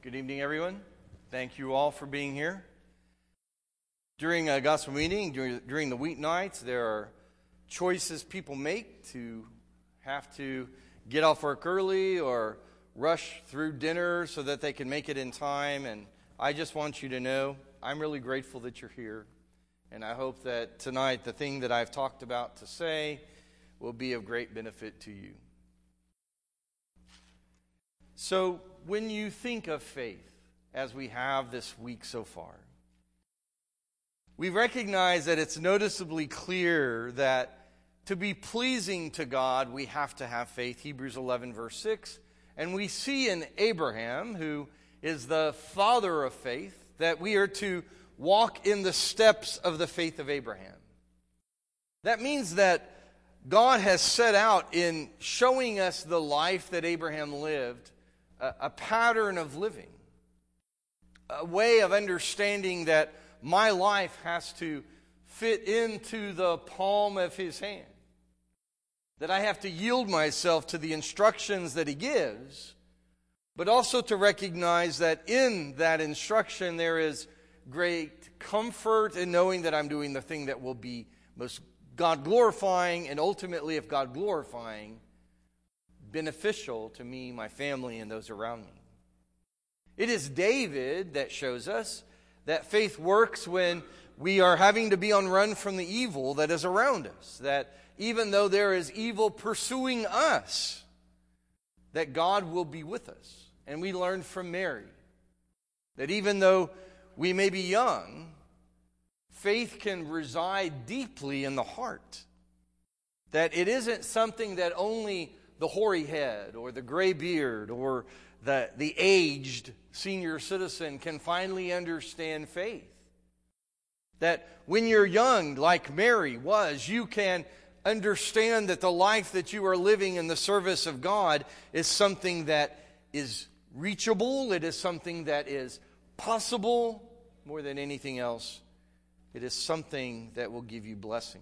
Good evening, everyone. Thank you all for being here. During a gospel meeting, during the weeknights, there are choices people make to have to get off work early or rush through dinner so that they can make it in time. And I just want you to know I'm really grateful that you're here. And I hope that tonight the thing that I've talked about to say will be of great benefit to you. So, when you think of faith, as we have this week so far, we recognize that it's noticeably clear that to be pleasing to God, we have to have faith. Hebrews 11, verse 6. And we see in Abraham, who is the father of faith, that we are to walk in the steps of the faith of Abraham. That means that God has set out in showing us the life that Abraham lived, a pattern of living, a way of understanding that my life has to fit into the palm of his hand, that I have to yield myself to the instructions that he gives, but also to recognize that in that instruction there is great comfort in knowing that I'm doing the thing that will be most God-glorifying, and ultimately, if God-glorifying, beneficial to me, my family, and those around me. It is David that shows us that faith works when we are having to be on run from the evil that is around us. That even though there is evil pursuing us, that God will be with us. And we learned from Mary that even though we may be young, faith can reside deeply in the heart. That it isn't something that only the hoary head or the gray beard or the aged senior citizen can finally understand faith. That when you're young, like Mary was, you can understand that the life that you are living in the service of God is something that is reachable. It is something that is possible. More than anything else, it is something that will give you blessing.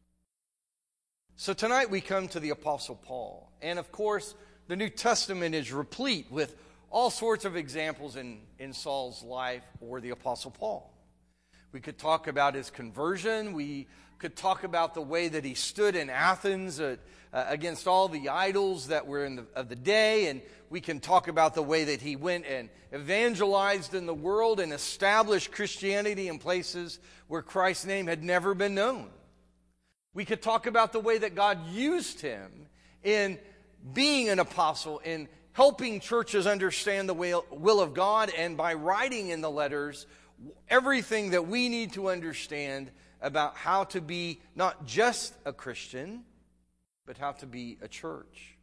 So tonight we come to the Apostle Paul. And of course, the New Testament is replete with all sorts of examples in Saul's life or the Apostle Paul. We could talk about his conversion. We could talk about the way that he stood in Athens against all the idols that were of the day. And we can talk about the way that he went and evangelized in the world and established Christianity in places where Christ's name had never been known. We could talk about the way that God used him in being an apostle, in helping churches understand the will of God, and by writing in the letters everything that we need to understand about how to be not just a Christian, but how to be a church.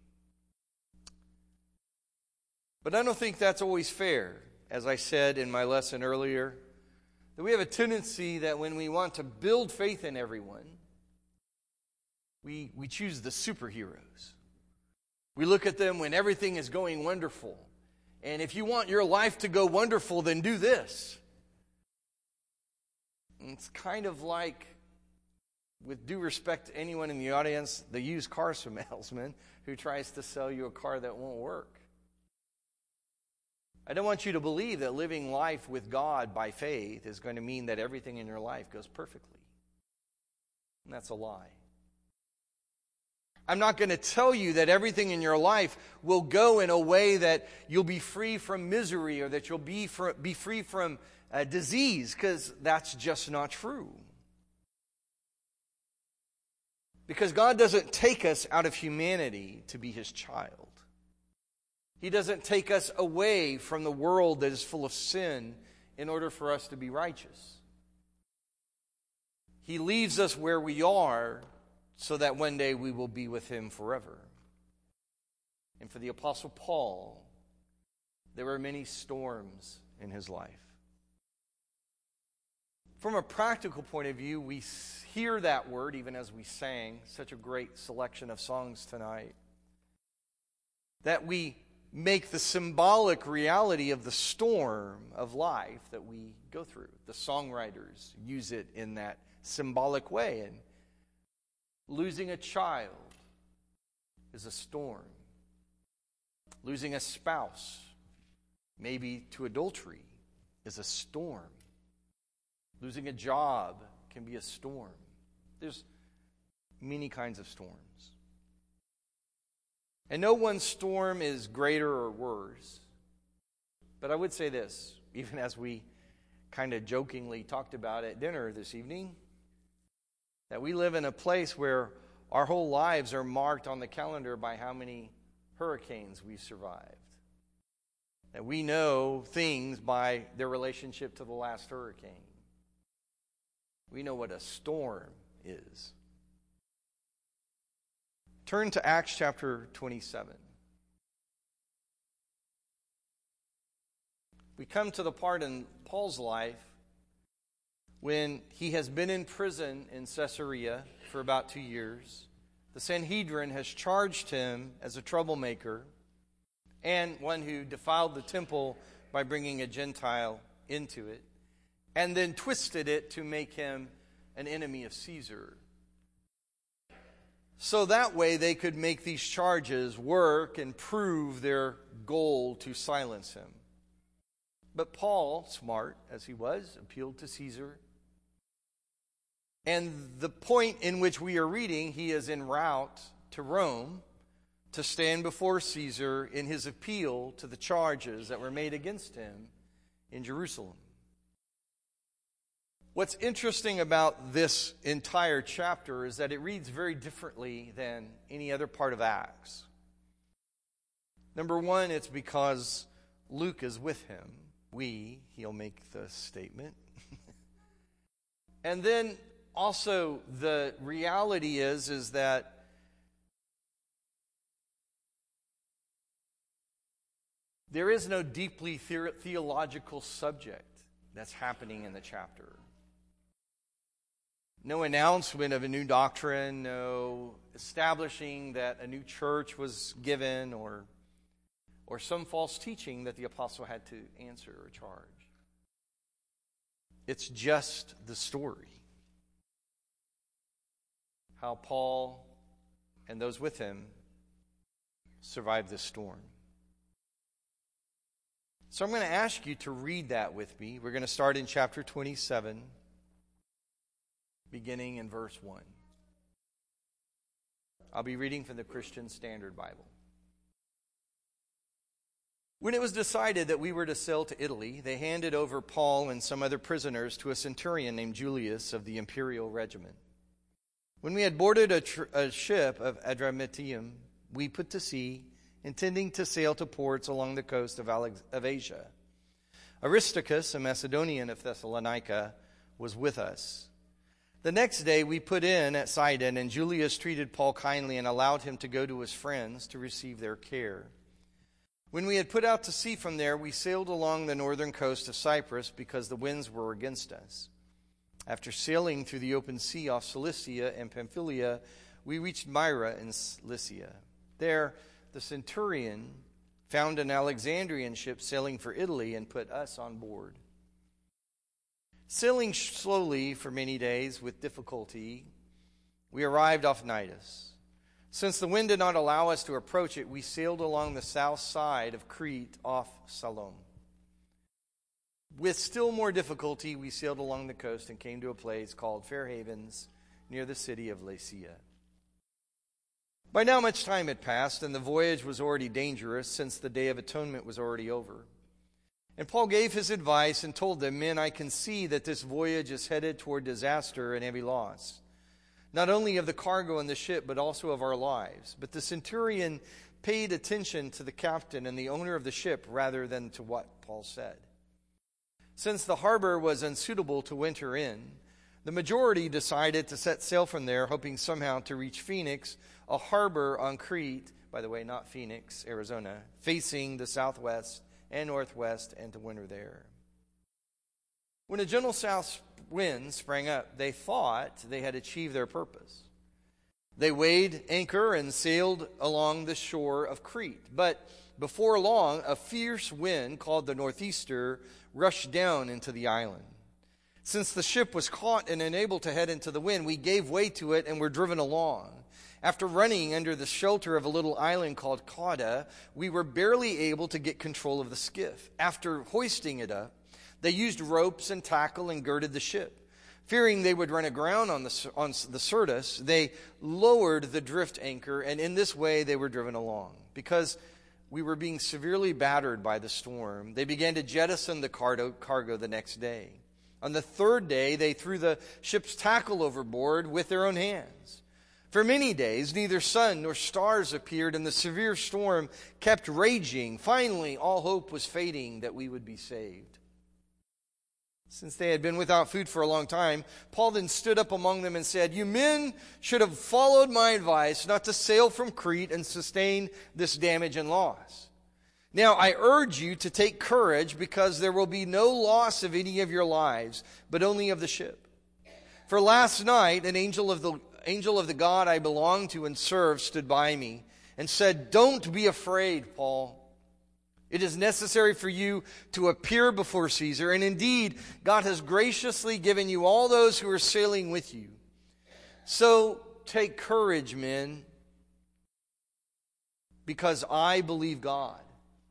But I don't think that's always fair. As I said in my lesson earlier, that we have a tendency that when we want to build faith in everyone, we choose the superheroes. We look at them when everything is going wonderful. And if you want your life to go wonderful, then do this. And it's kind of like, with due respect to anyone in the audience, the used car salesman who tries to sell you a car that won't work. I don't want you to believe that living life with God by faith is going to mean that everything in your life goes perfectly. And that's a lie. I'm not going to tell you that everything in your life will go in a way that you'll be free from misery or that you'll be free from disease, because that's just not true. Because God doesn't take us out of humanity to be his child. He doesn't take us away from the world that is full of sin in order for us to be righteous. He leaves us where we are so that one day we will be with him forever. And for the Apostle Paul, there were many storms in his life. From a practical point of view, we hear that word even as we sang such a great selection of songs tonight, that we make the symbolic reality of the storm of life that we go through. The songwriters use it in that symbolic way. And losing a child is a storm. Losing a spouse maybe to adultery, is a storm. Losing a job can be a storm. There's many kinds of storms. And no one storm is greater or worse. But I would say this, even as we kind of jokingly talked about at dinner this evening, that we live in a place where our whole lives are marked on the calendar by how many hurricanes we've survived. That we know things by their relationship to the last hurricane. We know what a storm is. Turn to Acts chapter 27. We come to the part in Paul's life when he has been in prison in Caesarea for about 2 years. The Sanhedrin has charged him as a troublemaker and one who defiled the temple by bringing a Gentile into it, and then twisted it to make him an enemy of Caesar. So that way they could make these charges work and prove their goal to silence him. But Paul, smart as he was, appealed to Caesar. And the point in which we are reading, he is en route to Rome to stand before Caesar in his appeal to the charges that were made against him in Jerusalem. What's interesting about this entire chapter is that it reads very differently than any other part of Acts. Number one, it's because Luke is with him. He'll make the statement. And then also the reality is that there is no deeply theological subject that's happening in the chapter. No announcement of a new doctrine, no establishing that a new church was given, or some false teaching that the apostle had to answer or charge. It's just the story. How Paul and those with him survived this storm. So I'm going to ask you to read that with me. We're going to start in chapter 27, beginning in verse 1. I'll be reading from the Christian Standard Bible. When it was decided that we were to sail to Italy, they handed over Paul and some other prisoners to a centurion named Julius of the imperial regiment. When we had boarded a ship of Adramyttium, we put to sea, intending to sail to ports along the coast of Asia. Aristarchus, a Macedonian of Thessalonica, was with us. The next day we put in at Sidon, and Julius treated Paul kindly and allowed him to go to his friends to receive their care. When we had put out to sea from there, we sailed along the northern coast of Cyprus because the winds were against us. After sailing through the open sea off Cilicia and Pamphylia, we reached Myra in Lycia. There, the centurion found an Alexandrian ship sailing for Italy and put us on board. Sailing slowly for many days with difficulty, we arrived off Cnidus. Since the wind did not allow us to approach it, we sailed along the south side of Crete off Salome. With still more difficulty, we sailed along the coast and came to a place called Fair Havens near the city of Lasea. By now much time had passed, and the voyage was already dangerous, since the Day of Atonement was already over. And Paul gave his advice and told them, "Men, I can see that this voyage is headed toward disaster and heavy loss, not only of the cargo and the ship, but also of our lives." But the centurion paid attention to the captain and the owner of the ship rather than to what Paul said. Since the harbor was unsuitable to winter in, the majority decided to set sail from there, hoping somehow to reach Phoenix, a harbor on Crete, by the way, not Phoenix, Arizona, facing the southwest and northwest, and to winter there. When a gentle south wind sprang up, they thought they had achieved their purpose. They weighed anchor and sailed along the shore of Crete. But before long, a fierce wind called the northeaster rushed down into the island. Since the ship was caught and unable to head into the wind, we gave way to it and were driven along. After running under the shelter of a little island called Cauda, we were barely able to get control of the skiff. After hoisting it up, they used ropes and tackle and girded the ship. Fearing they would run aground on the Syrtis, they lowered the drift anchor, and in this way they were driven along. Because we were being severely battered by the storm, they began to jettison the cargo the next day. On the third day, they threw the ship's tackle overboard with their own hands. For many days, neither sun nor stars appeared, and the severe storm kept raging. Finally, all hope was fading that we would be saved. Since they had been without food for a long time, Paul then stood up among them and said, "You men should have followed my advice not to sail from Crete and sustain this damage and loss. Now I urge you to take courage, because there will be no loss of any of your lives, but only of the ship. For last night an angel of the God I belong to and serve stood by me and said, 'Don't be afraid, Paul. It is necessary for you to appear before Caesar, and indeed God has graciously given you all those who are sailing with you. So take courage, men, because I believe God,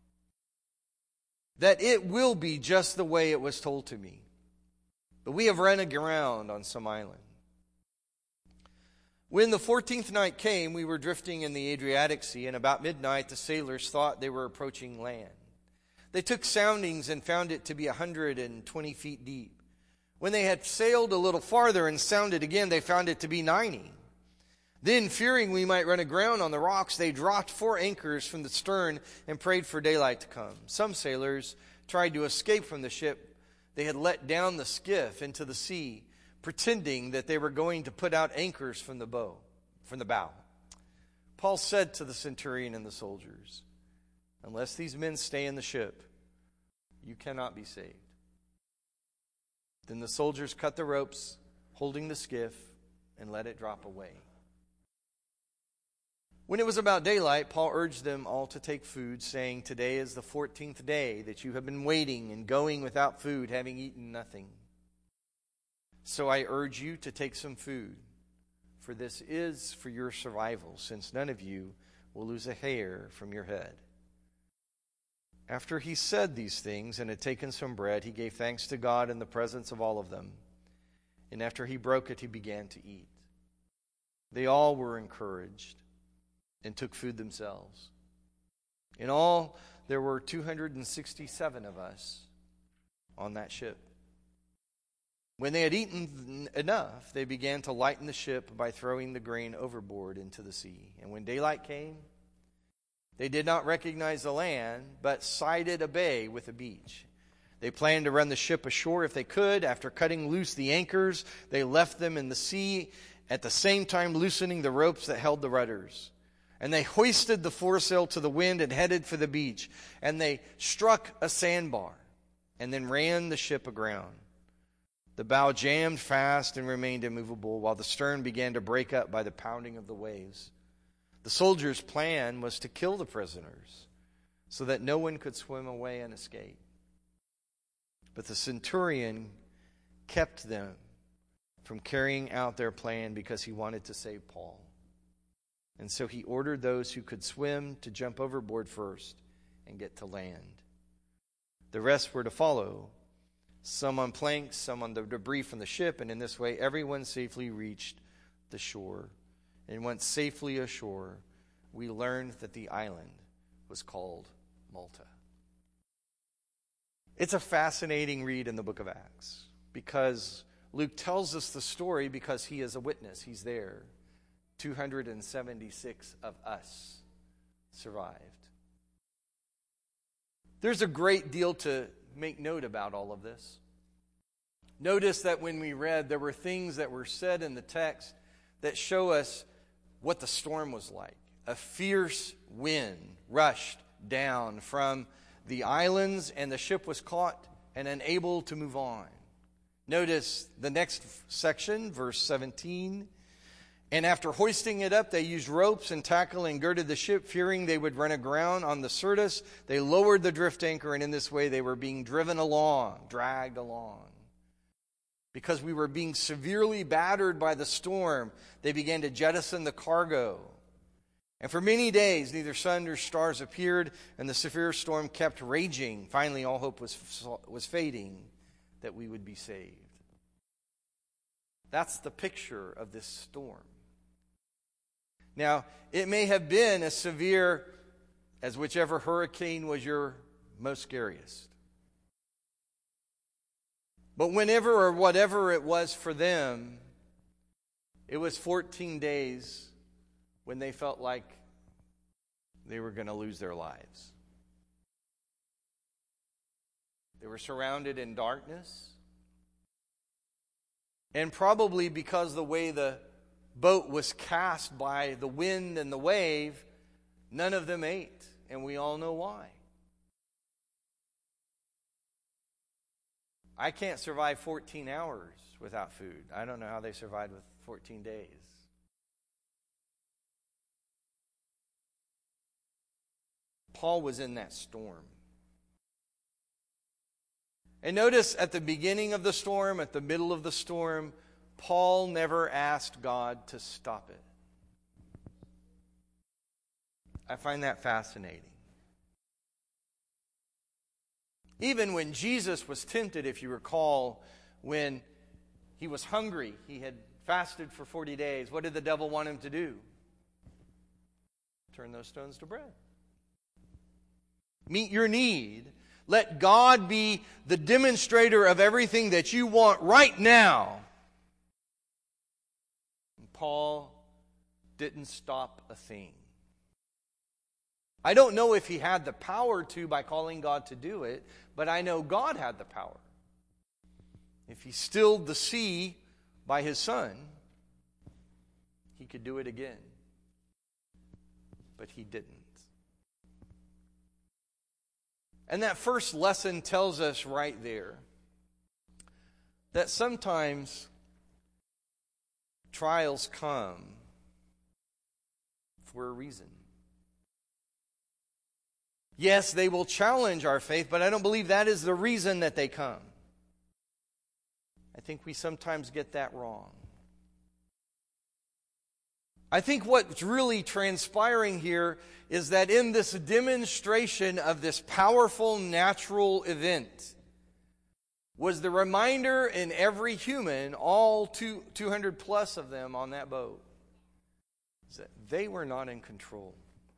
that it will be just the way it was told to me. But we have run aground on some island.' When the 14th night came, we were drifting in the Adriatic Sea, and about midnight the sailors thought they were approaching land. They took soundings and found it to be 120 feet deep. When they had sailed a little farther and sounded again, they found it to be 90. Then, fearing we might run aground on the rocks, they dropped 4 anchors from the stern and prayed for daylight to come. Some sailors tried to escape from the ship. They had let down the skiff into the sea, pretending that they were going to put out anchors from the bow. Paul said to the centurion and the soldiers, 'Unless these men stay in the ship, you cannot be saved.' Then the soldiers cut the ropes holding the skiff and let it drop away. When it was about daylight, Paul urged them all to take food, saying, 'Today is the 14th day that you have been waiting and going without food, having eaten nothing. So I urge you to take some food, for this is for your survival, since none of you will lose a hair from your head.' After he said these things and had taken some bread, he gave thanks to God in the presence of all of them. And after he broke it, he began to eat. They all were encouraged and took food themselves. In all, there were 267 of us on that ship. When they had eaten enough, they began to lighten the ship by throwing the grain overboard into the sea. And when daylight came, they did not recognize the land, but sighted a bay with a beach. They planned to run the ship ashore if they could. After cutting loose the anchors, they left them in the sea, at the same time loosening the ropes that held the rudders. And they hoisted the foresail to the wind and headed for the beach. And they struck a sandbar and then ran the ship aground. The bow jammed fast and remained immovable, while the stern began to break up by the pounding of the waves. The soldiers' plan was to kill the prisoners so that no one could swim away and escape. But the centurion kept them from carrying out their plan because he wanted to save Paul. And so he ordered those who could swim to jump overboard first and get to land. The rest were to follow, some on planks, some on the debris from the ship, and in this way everyone safely reached the shore. And once safely ashore, we learned that the island was called Malta. It's a fascinating read in the book of Acts, because Luke tells us the story because he is a witness. He's there. 276 of us survived. There's a great deal to make note about all of this. Notice that when we read, there were things that were said in the text that show us what the storm was like. A fierce wind rushed down from the islands, and the ship was caught and unable to move on. Notice the next section, verse 17. And after hoisting it up, they used ropes and tackle and girded the ship, fearing they would run aground on the Syrtis. They lowered the drift anchor, and in this way they were being driven along, dragged along, Because we were being severely battered by the storm, they began to jettison the cargo. And for many days, neither sun nor stars appeared, and the severe storm kept raging. Finally, all hope was fading that we would be saved. That's the picture of this storm. Now, it may have been as severe as whichever hurricane was your most scariest. But whenever or whatever it was for them, it was 14 days when they felt like they were going to lose their lives. They were surrounded in darkness. And probably because the way the boat was cast by the wind and the wave, none of them ate. And we all know why. I can't survive 14 hours without food. I don't know how they survived with 14 days. Paul was in that storm. And notice at the beginning of the storm, at the middle of the storm, Paul never asked God to stop it. I find that fascinating. Even when Jesus was tempted, if you recall, when he was hungry, he had fasted for 40 days. What did the devil want him to do? Turn those stones to bread. Meet your need. Let God be the demonstrator of everything that you want right now. And Paul didn't stop a thing. I don't know if he had the power to by calling God to do it, but I know God had the power. If he stilled the sea by his Son, he could do it again. But he didn't. And that first lesson tells us right there that sometimes trials come for a reason. Yes, they will challenge our faith, but I don't believe that is the reason that they come. I think we sometimes get that wrong. I think what's really transpiring here is that in this demonstration of this powerful natural event was the reminder in every human, all 200 plus of them on that boat, is that they were not in control.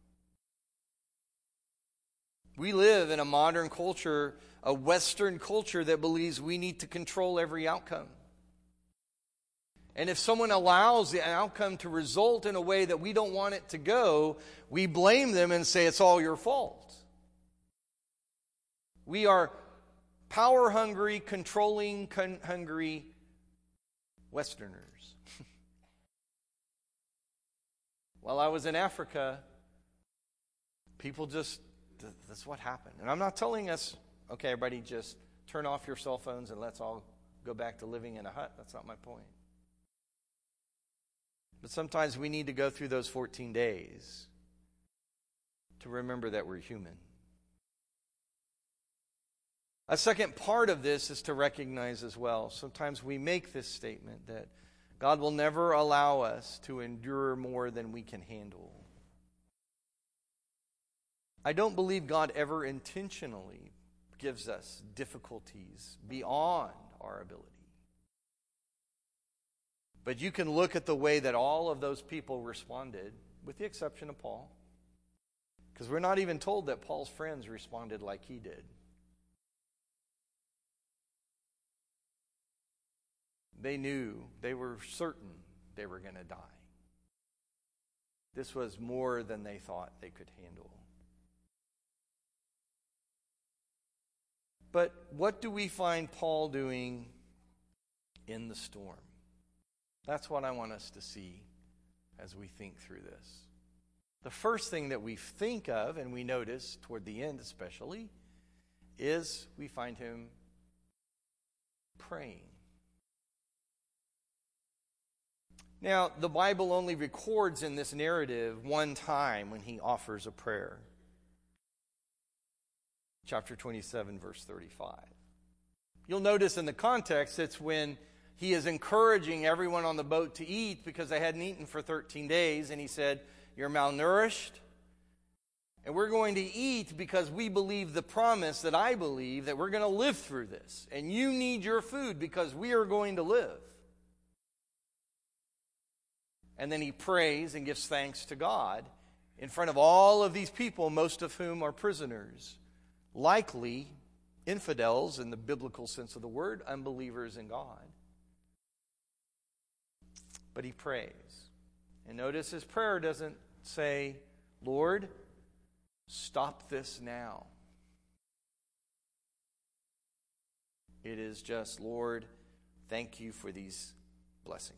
We live in a modern culture, a Western culture that believes we need to control every outcome. And if someone allows the outcome to result in a way that we don't want it to go, we blame them and say it's all your fault. We are power-hungry, controlling, hungry Westerners. While I was in Africa, people just, that's what happened. And I'm not telling us, okay, everybody just turn off your cell phones and let's all go back to living in a hut. That's not my point. But sometimes we need to go through those 14 days to remember that we're human. A second part of this is to recognize as well, sometimes we make this statement that God will never allow us to endure more than we can handle. I don't believe God ever intentionally gives us difficulties beyond our ability. But you can look at the way that all of those people responded, with the exception of Paul. Because we're not even told that Paul's friends responded like he did. They knew, they were certain they were going to die. This was more than they thought they could handle. But what do we find Paul doing in the storm? That's what I want us to see as we think through this. The first thing that we think of, and we notice toward the end especially, is we find him praying. Now, the Bible only records in this narrative one time when he offers a prayer. Chapter 27, verse 35. You'll notice in the context, it's when he is encouraging everyone on the boat to eat because they hadn't eaten for 13 days. And he said, you're malnourished. And we're going to eat because we believe the promise that I believe that we're going to live through this. And you need your food because we are going to live. And then he prays and gives thanks to God in front of all of these people, most of whom are prisoners, likely infidels in the biblical sense of the word, unbelievers in God. But he prays. And notice his prayer doesn't say, Lord, stop this now. It is just, Lord, thank you for these blessings.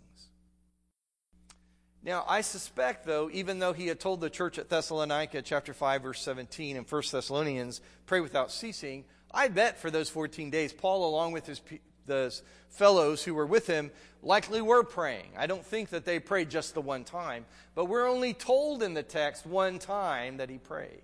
Now, I suspect, though, even though he had told the church at Thessalonica, chapter 5, verse 17, and 1 Thessalonians, pray without ceasing, I bet for those 14 days, Paul, along with those fellows who were with him, likely were praying. I don't think that they prayed just the one time, but we're only told in the text one time that he prayed.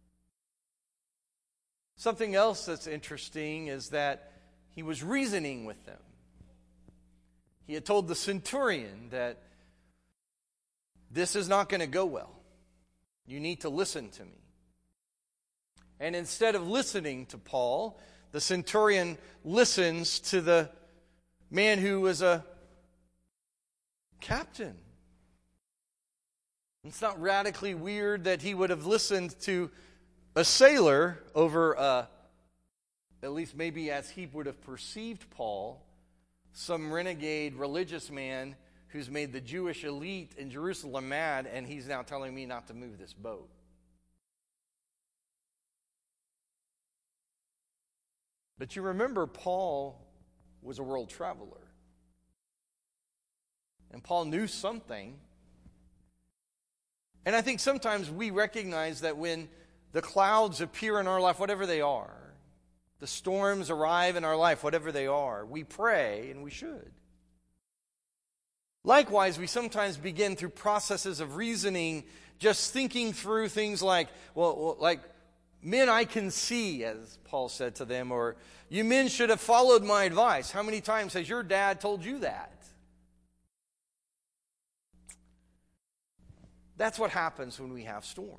Something else that's interesting is that he was reasoning with them. He had told the centurion that this is not going to go well. You need to listen to me. And instead of listening to Paul, the centurion listens to the man who was a captain. It's not radically weird that he would have listened to a sailor over, at least maybe as he would have perceived Paul, some renegade religious man who's made the Jewish elite in Jerusalem mad, and he's now telling me not to move this boat. But you remember, Paul was a world traveler. And Paul knew something. And I think sometimes we recognize that when the clouds appear in our life, whatever they are, the storms arrive in our life, whatever they are, we pray, and we should. Likewise, we sometimes begin through processes of reasoning, just thinking through things like, like, men I can see, as Paul said to them, or you men should have followed my advice. How many times has your dad told you that? That's what happens when we have storms.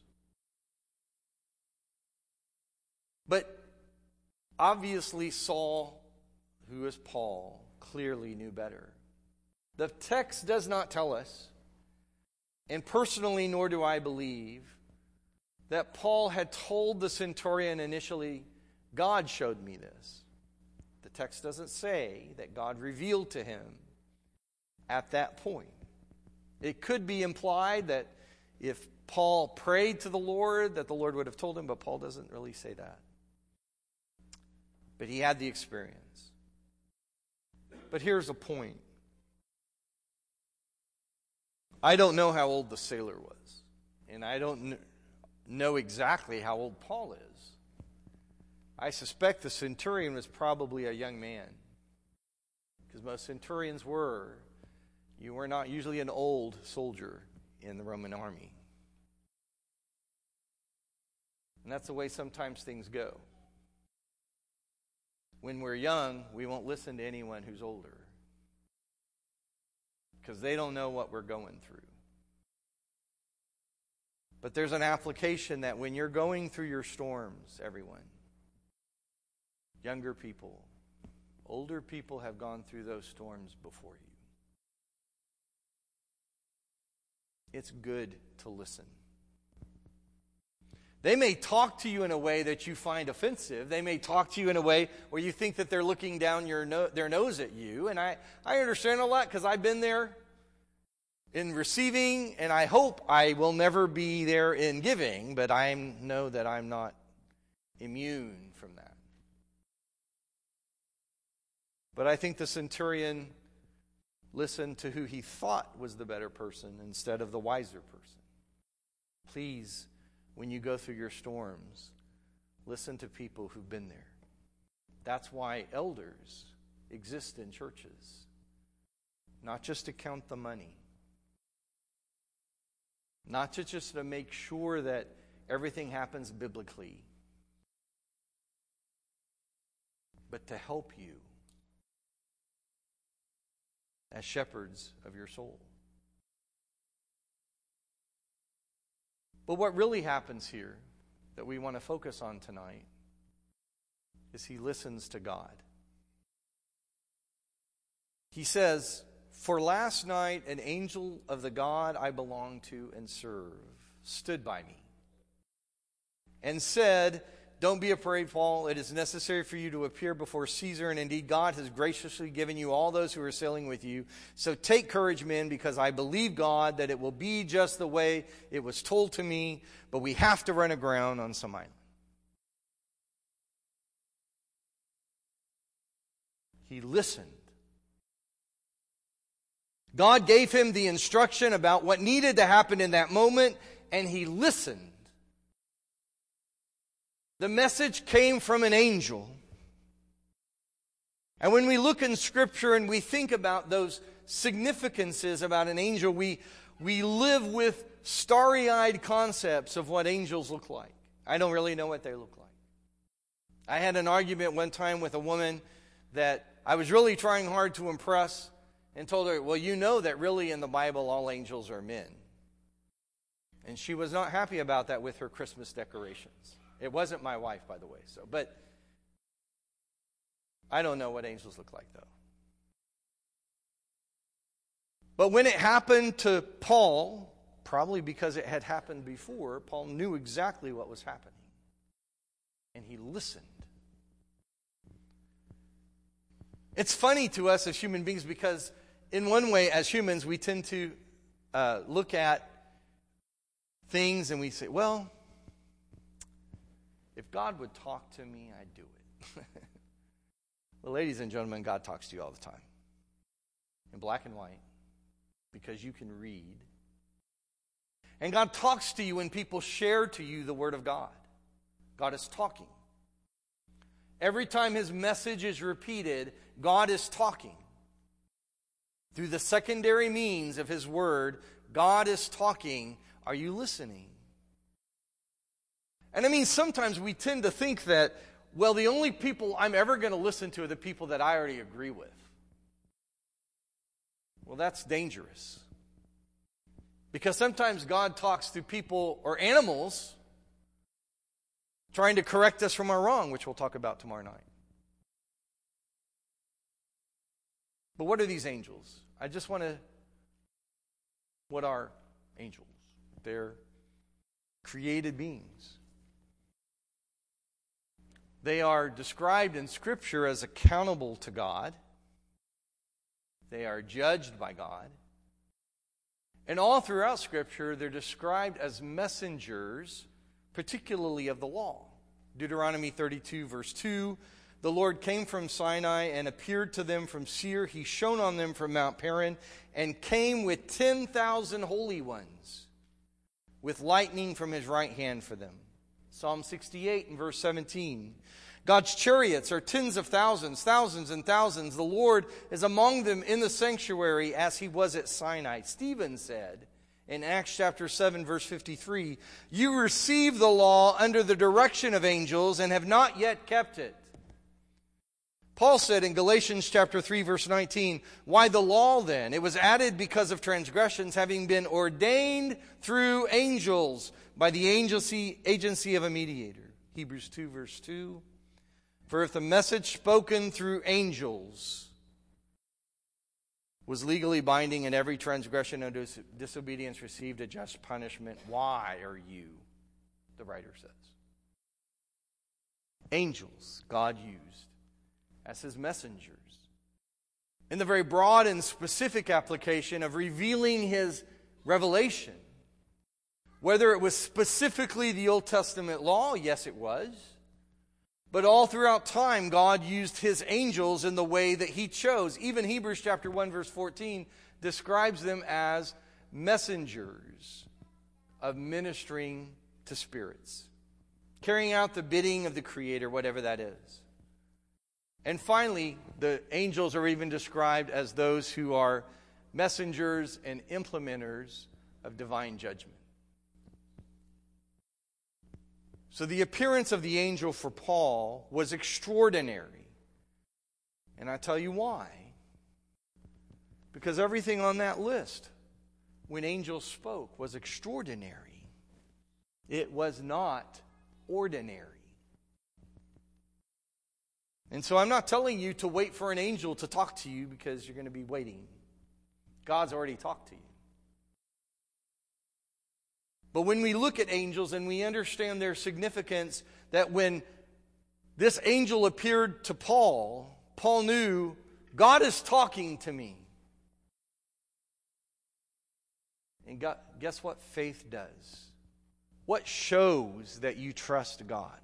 But obviously Saul, who is Paul, clearly knew better. The text does not tell us, and personally nor do I believe, that Paul had told the centurion initially, God showed me this. The text doesn't say that God revealed to him at that point. It could be implied that if Paul prayed to the Lord, that the Lord would have told him, but Paul doesn't really say that. But he had the experience. But here's a point. I don't know how old the sailor was, and I don't know exactly how old Paul is. I suspect the centurion was probably a young man, because most centurions were. You were not usually an old soldier in the Roman army. And that's the way sometimes things go. When we're young, we won't listen to anyone who's older, because they don't know what we're going through. But there's an application that when you're going through your storms, everyone, younger people, older people have gone through those storms before you. It's good to listen. They may talk to you in a way that you find offensive. They may talk to you in a way where you think that they're looking down their nose at you. And I understand a lot because I've been there in receiving, and I hope I will never be there in giving, but I know that I'm not immune from that. But I think the centurion listened to who he thought was the better person instead of the wiser person. Please, when you go through your storms, listen to people who've been there. That's why elders exist in churches. Not just to count the money. Not just to make sure that everything happens biblically. But to help you. as shepherds of your soul. But what really happens here that we want to focus on tonight is he listens to God. He says, "For last night an angel of the God I belong to and serve stood by me and said, 'Don't be afraid, Paul. It is necessary for you to appear before Caesar, and indeed God has graciously given you all those who are sailing with you. So take courage, men, because I believe God that it will be just the way it was told to me, but we have to run aground on some island.'" He listened. God gave him the instruction about what needed to happen in that moment, and he listened. The message came from an angel. And when we look in Scripture and we think about those significances about an angel, we live with starry-eyed concepts of what angels look like. I don't really know what they look like. I had an argument one time with a woman that I was really trying hard to impress, and told her, "Well, you know that really in the Bible all angels are men." And she was not happy about that with her Christmas decorations. It wasn't my wife, by the way. But I don't know what angels look like, though. But when it happened to Paul, probably because it had happened before, Paul knew exactly what was happening. And he listened. It's funny to us as human beings because in one way, as humans, we tend to look at things and we say, well, if God would talk to me, I'd do it. Well, ladies and gentlemen, God talks to you all the time. In black and white, because you can read. And God talks to you when people share to you the Word of God. God is talking. Every time His message is repeated, God is talking. Through the secondary means of His Word, God is talking. Are you listening? And I mean, sometimes we tend to think that, well, the only people I'm ever going to listen to are the people that I already agree with. Well, that's dangerous. Because sometimes God talks through people or animals trying to correct us from our wrong, which we'll talk about tomorrow night. But what are these angels? What are angels? They're created beings. They are described in Scripture as accountable to God. They are judged by God. And all throughout Scripture, they're described as messengers, particularly of the law. Deuteronomy 32, verse 2, "The Lord came from Sinai and appeared to them from Seir. He shone on them from Mount Paran and came with 10,000 holy ones, with lightning from His right hand for them." Psalm 68 and verse 17, "God's chariots are tens of thousands, thousands and thousands. The Lord is among them in the sanctuary as He was at Sinai." Stephen said in Acts chapter 7, verse 53, "You received the law under the direction of angels and have not yet kept it." Paul said in Galatians chapter 3, verse 19, "Why the law then? It was added because of transgressions, having been ordained through angels by the agency of a mediator." Hebrews 2, verse 2, "For if the message spoken through angels was legally binding, and every transgression and disobedience received a just punishment, why are you?" the writer says. Angels God used as His messengers in the very broad and specific application of revealing His revelation. Whether it was specifically the Old Testament law, yes it was. But all throughout time, God used His angels in the way that He chose. Even Hebrews chapter 1, verse 14 describes them as messengers of ministering to spirits, carrying out the bidding of the Creator, whatever that is. And finally, the angels are even described as those who are messengers and implementers of divine judgment. So the appearance of the angel for Paul was extraordinary. And I tell you why. Because everything on that list, when angels spoke, was extraordinary. It was not ordinary. And so I'm not telling you to wait for an angel to talk to you because you're going to be waiting. God's already talked to you. But when we look at angels and we understand their significance, that when this angel appeared to Paul, Paul knew, God is talking to me. And guess what faith does? What shows that you trust God?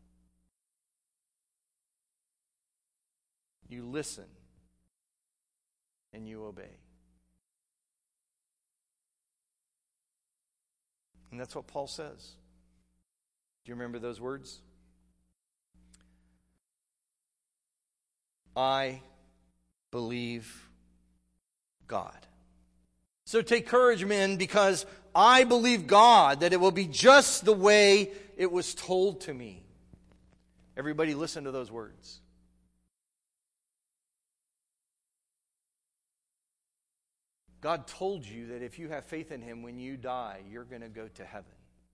You listen and you obey. And that's what Paul says. Do you remember those words? I believe God. So take courage, men, because I believe God that it will be just the way it was told to me. Everybody listen to those words. God told you that if you have faith in Him, when you die, you're going to go to heaven.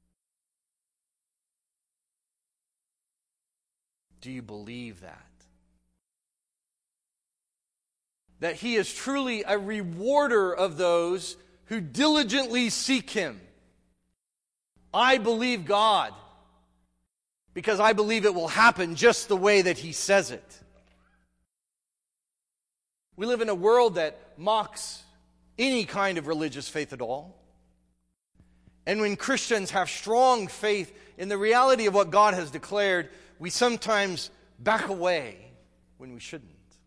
Do you believe that? That He is truly a rewarder of those who diligently seek Him. I believe God because I believe it will happen just the way that He says it. We live in a world that mocks any kind of religious faith at all. And when Christians have strong faith in the reality of what God has declared, we sometimes back away when we shouldn't.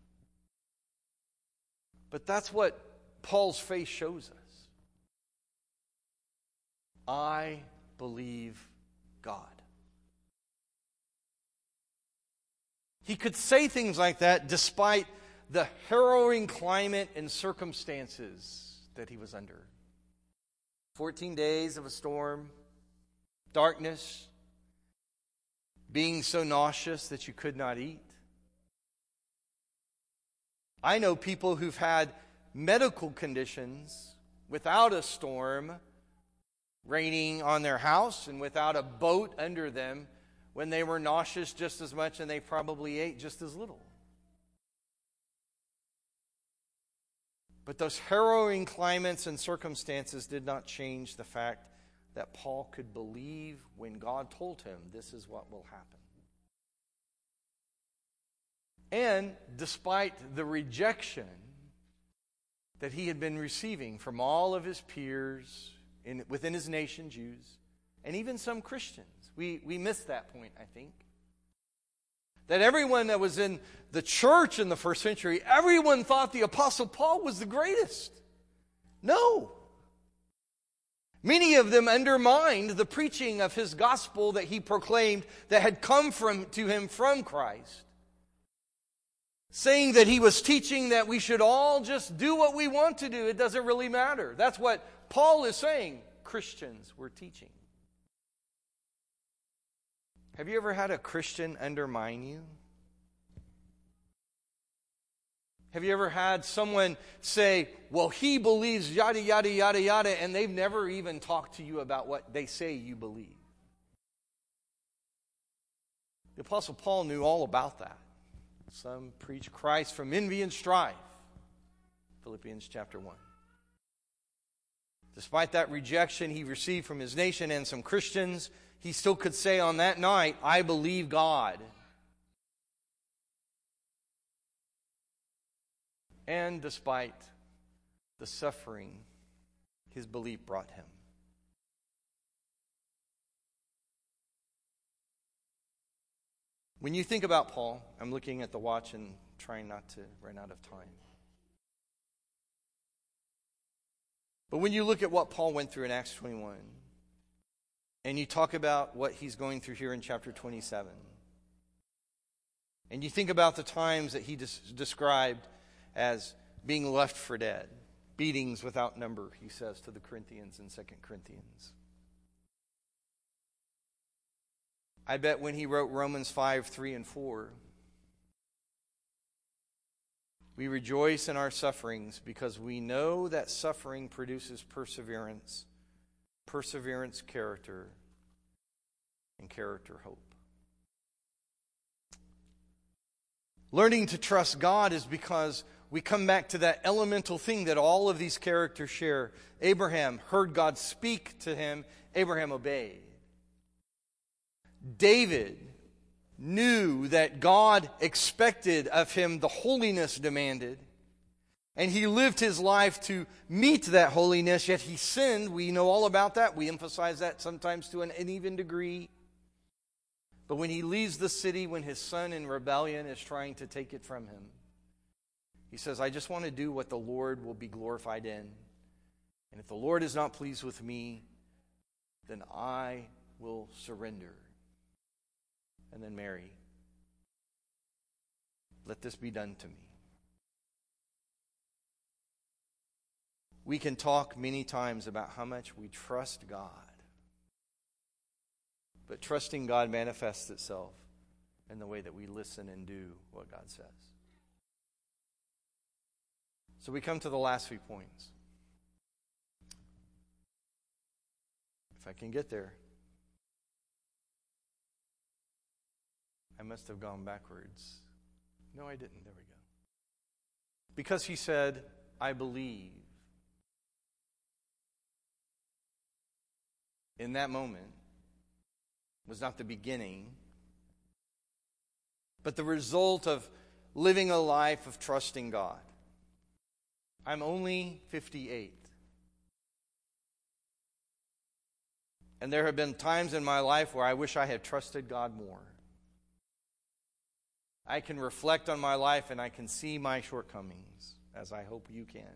But that's what Paul's faith shows us. I believe God. He could say things like that despite the harrowing climate and circumstances that he was under. 14 days of a storm, darkness, being so nauseous that you could not eat. I know people who've had medical conditions without a storm raining on their house and without a boat under them when they were nauseous just as much and they probably ate just as little. But those harrowing climates and circumstances did not change the fact that Paul could believe when God told him this is what will happen. And despite the rejection that he had been receiving from all of his peers within his nation, Jews, and even some Christians, we missed that point, I think. That everyone that was in the church in the first century, everyone thought the Apostle Paul was the greatest. No. Many of them undermined the preaching of his gospel that he proclaimed that had come to him from Christ. Saying that he was teaching that we should all just do what we want to do. It doesn't really matter. That's what Paul is saying Christians were teaching. Have you ever had a Christian undermine you? Have you ever had someone say, well, he believes yada, yada, yada, yada, and they've never even talked to you about what they say you believe? The Apostle Paul knew all about that. Some preach Christ from envy and strife. Philippians chapter 1. Despite that rejection he received from his nation and some Christians, he still could say on that night, I believe God. And despite the suffering his belief brought him. When you think about Paul, I'm looking at the watch and trying not to run out of time. But when you look at what Paul went through in Acts 21, and you talk about what he's going through here in chapter 27, and you think about the times that he described as being left for dead, beatings without number, he says to the Corinthians in 2 Corinthians. I bet when he wrote Romans 5, 3, and 4, We rejoice in our sufferings because we know that suffering produces perseverance, perseverance character, and character hope. Learning to trust God is because we come back to that elemental thing that all of these characters share. Abraham heard God speak to him. Abraham obeyed. David knew that God expected of him the holiness demanded, and he lived his life to meet that holiness, yet he sinned. We know all about that. We emphasize that sometimes to an uneven degree. But when he leaves the city, when his son in rebellion is trying to take it from him, he says, I just want to do what the Lord will be glorified in. And if the Lord is not pleased with me, then I will surrender. And then Mary, let this be done to me. We can talk many times about how much we trust God. But trusting God manifests itself in the way that we listen and do what God says. So we come to the last few points. If I can get there. I must have gone backwards. No, I didn't. There we go. Because he said, I believe. In that moment was not the beginning, but the result of living a life of trusting God. I'm only 58. And there have been times in my life where I wish I had trusted God more. I can reflect on my life and I can see my shortcomings, as I hope you can.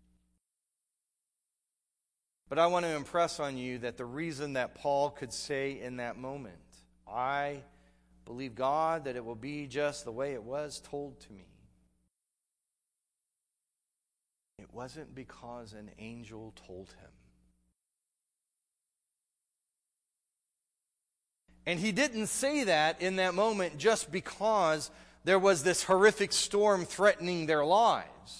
But I want to impress on you that the reason that Paul could say in that moment, I believe God that it will be just the way it was told to me. It wasn't because an angel told him. And he didn't say that in that moment just because there was this horrific storm threatening their lives.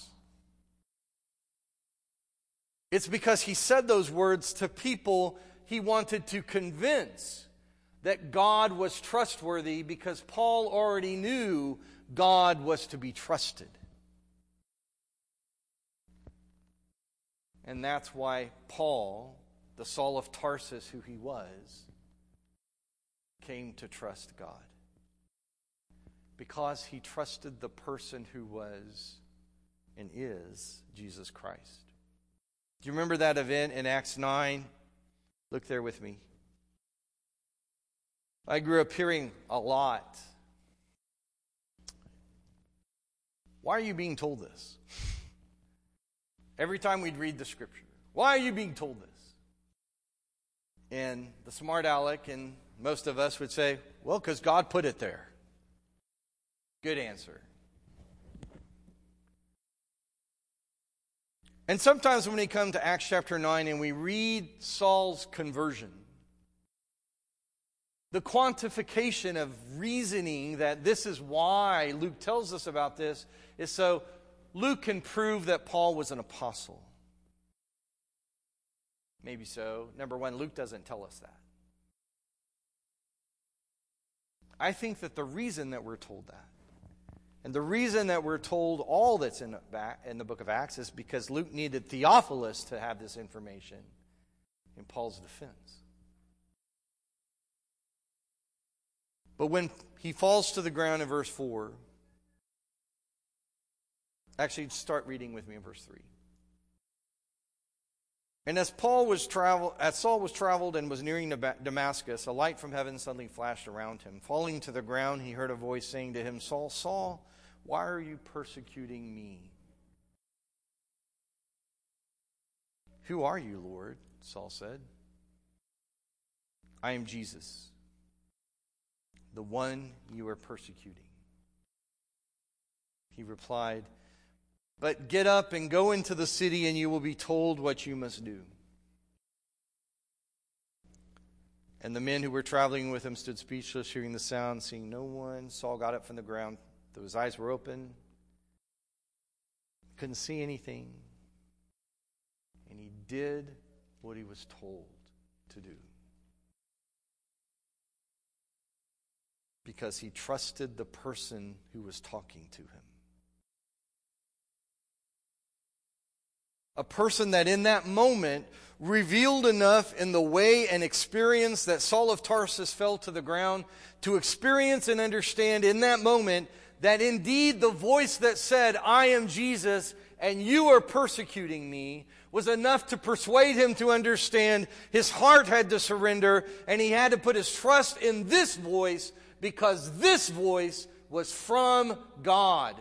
It's because he said those words to people he wanted to convince that God was trustworthy, because Paul already knew God was to be trusted. And that's why Paul, the Saul of Tarsus who he was, came to trust God. Because he trusted the person who was and is Jesus Christ. Do you remember that event in Acts 9? Look there with me. I grew up hearing a lot. Why are you being told this? Every time we'd read the scripture. Why are you being told this? And the smart aleck and most of us would say, well, because God put it there. Good answer. And sometimes when we come to Acts chapter 9 and we read Saul's conversion, the quantification of reasoning that this is why Luke tells us about this is so Luke can prove that Paul was an apostle. Maybe so. Number one, Luke doesn't tell us that. I think that the reason that we're told that, and the reason that we're told all that's in the book of Acts, is because Luke needed Theophilus to have this information in Paul's defense. But when he falls to the ground in verse 4, actually start reading with me in verse 3. And as Saul was traveled and was nearing Damascus, a light from heaven suddenly flashed around him. Falling to the ground, he heard a voice saying to him, Saul, Saul, why are you persecuting me? Who are you, Lord? Saul said. I am Jesus, the one you are persecuting. He replied, but get up and go into the city, and you will be told what you must do. And the men who were traveling with him stood speechless, hearing the sound, seeing no one. Saul got up from the ground, though his eyes were open. couldn't see anything. And he did what he was told to do. Because he trusted the person who was talking to him. A person that in that moment revealed enough in the way and experience that Saul of Tarsus fell to the ground to experience and understand in that moment that indeed the voice that said, "I am Jesus and you are persecuting me," was enough to persuade him to understand his heart had to surrender and he had to put his trust in this voice because this voice was from God.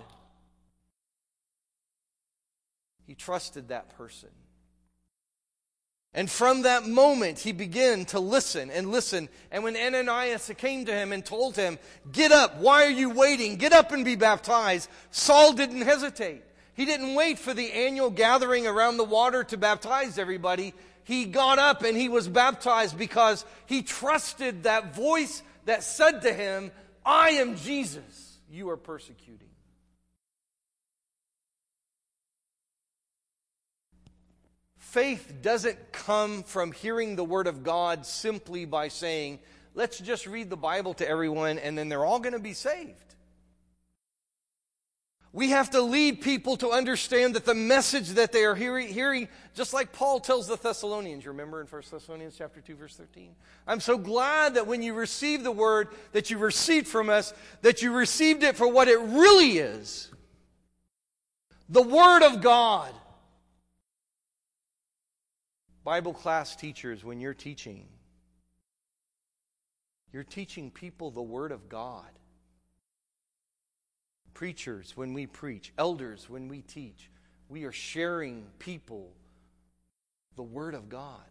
He trusted that person. And from that moment, he began to listen and listen. And when Ananias came to him and told him, "Get up, why are you waiting? Get up and be baptized," Saul didn't hesitate. He didn't wait for the annual gathering around the water to baptize everybody. He got up and he was baptized because he trusted that voice that said to him, "I am Jesus you are persecuting." Faith doesn't come from hearing the Word of God simply by saying, "Let's just read the Bible to everyone and then they're all going to be saved." We have to lead people to understand that the message that they are hearing, just like Paul tells the Thessalonians, you remember in 1 Thessalonians chapter 2, verse 13? "I'm so glad that when you received the Word that you received from us, that you received it for what it really is. The Word of God." Bible class teachers, when you're teaching people the Word of God. Preachers, when we preach, elders, when we teach, we are sharing people the Word of God.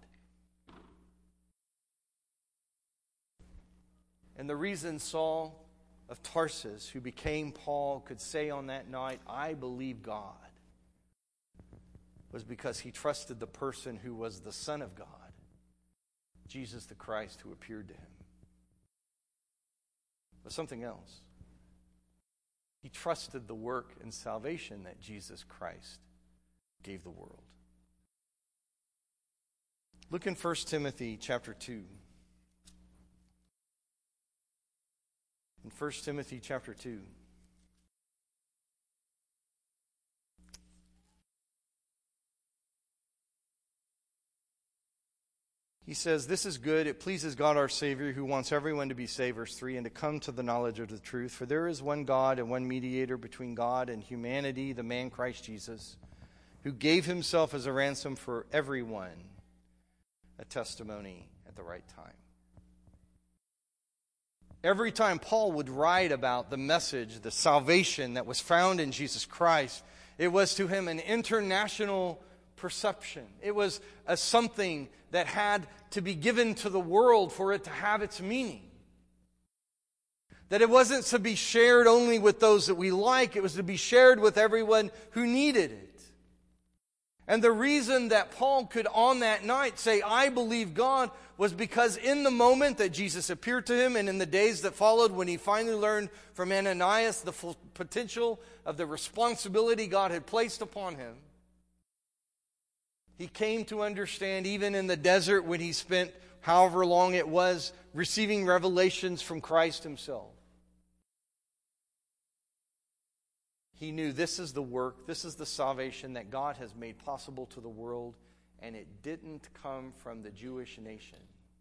And the reason Saul of Tarsus, who became Paul, could say on that night, "I believe God," was because he trusted the person who was the Son of God, Jesus the Christ, who appeared to him. But something else. He trusted the work and salvation that Jesus Christ gave the world. Look in 1 Timothy chapter 2. In 1 Timothy chapter 2. He says, "This is good. It pleases God our Savior, who wants everyone to be saved," verse 3, "and to come to the knowledge of the truth. For there is one God and one mediator between God and humanity, the man Christ Jesus, who gave himself as a ransom for everyone, a testimony at the right time." Every time Paul would write about the message, the salvation that was found in Jesus Christ, it was to him an international perception. It was something that had to be given to the world for it to have its meaning. That it wasn't to be shared only with those that we like, it was to be shared with everyone who needed it. And the reason that Paul could on that night say, "I believe God," was because in the moment that Jesus appeared to him and in the days that followed, when he finally learned from Ananias the full potential of the responsibility God had placed upon him, he came to understand, even in the desert when he spent however long it was, receiving revelations from Christ himself. He knew this is the work, this is the salvation that God has made possible to the world, and it didn't come from the Jewish nation.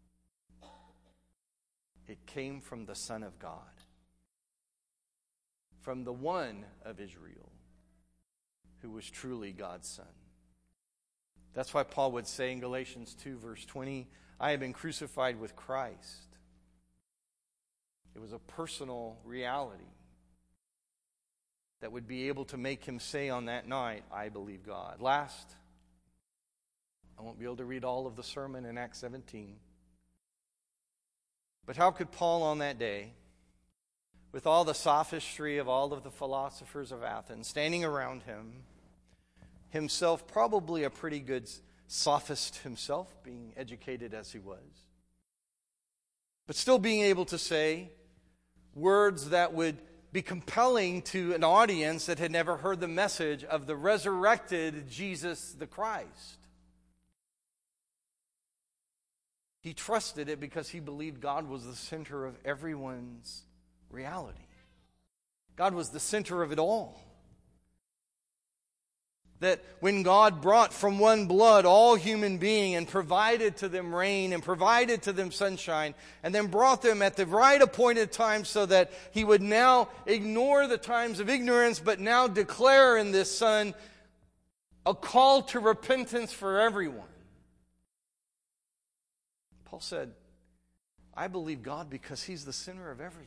It came from the Son of God, from the one of Israel, who was truly God's Son. That's why Paul would say in Galatians 2, verse 20, "I have been crucified with Christ." It was a personal reality that would be able to make him say on that night, "I believe God." Last, I won't be able to read all of the sermon in Acts 17. But how could Paul on that day, with all the sophistry of all of the philosophers of Athens standing around him, himself probably a pretty good sophist himself, being educated as he was, but still being able to say words that would be compelling to an audience that had never heard the message of the resurrected Jesus the Christ. He trusted it because he believed God was the center of everyone's reality. God was the center of it all. That when God brought from one blood all human being and provided to them rain and provided to them sunshine and then brought them at the right appointed time so that he would now ignore the times of ignorance but now declare in this Son a call to repentance for everyone. Paul said, I believe God because he's the center of everything.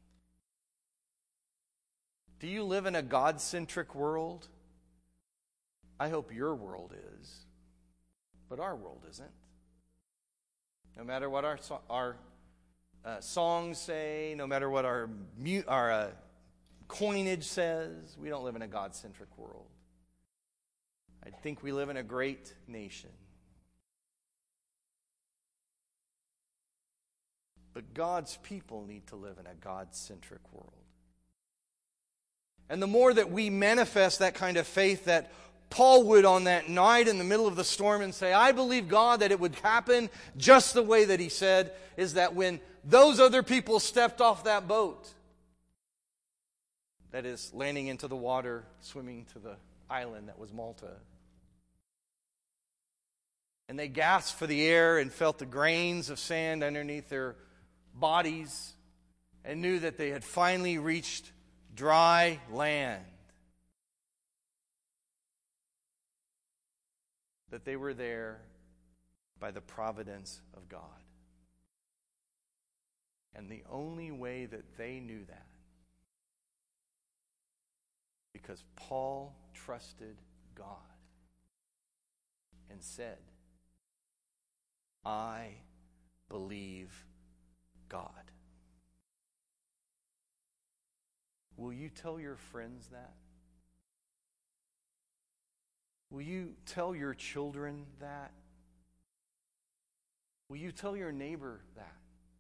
Do you live in a God-centric world? I hope your world is, but our world isn't. No matter what our songs say, no matter what our coinage says, we don't live in a God-centric world. I think we live in a great nation. But God's people need to live in a God-centric world. And the more that we manifest that kind of faith that Paul would on that night in the middle of the storm and say, I believe God that it would happen just the way that he said, is that when those other people stepped off that boat, that is, landing into the water, swimming to the island that was Malta, and they gasped for the air and felt the grains of sand underneath their bodies and knew that they had finally reached dry land, that they were there by the providence of God. And the only way that they knew that, because Paul trusted God and said, I believe God. Will you tell your friends that? Will you tell your children that? Will you tell your neighbor that?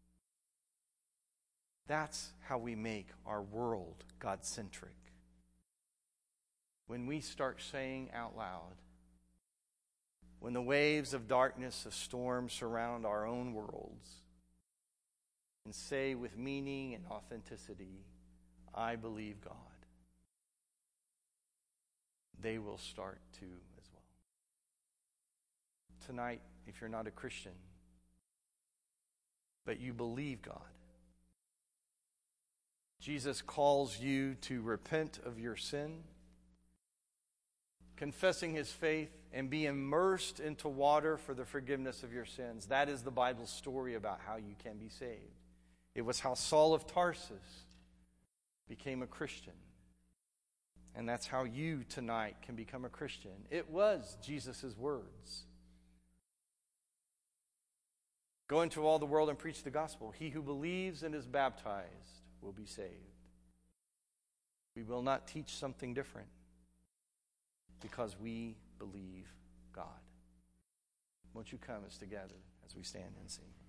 That's how we make our world God-centric. When we start saying out loud, when the waves of darkness, of storm surround our own worlds, and say with meaning and authenticity, I believe God, they will start to as well. Tonight, if you're not a Christian, but you believe God, Jesus calls you to repent of your sin, confessing his faith, and be immersed into water for the forgiveness of your sins. That is the Bible's story about how you can be saved. It was how Saul of Tarsus became a Christian. And that's how you tonight can become a Christian. It was Jesus' words. Go into all the world and preach the gospel. He who believes and is baptized will be saved. We will not teach something different because we believe God. Won't you come as together as we stand and sing?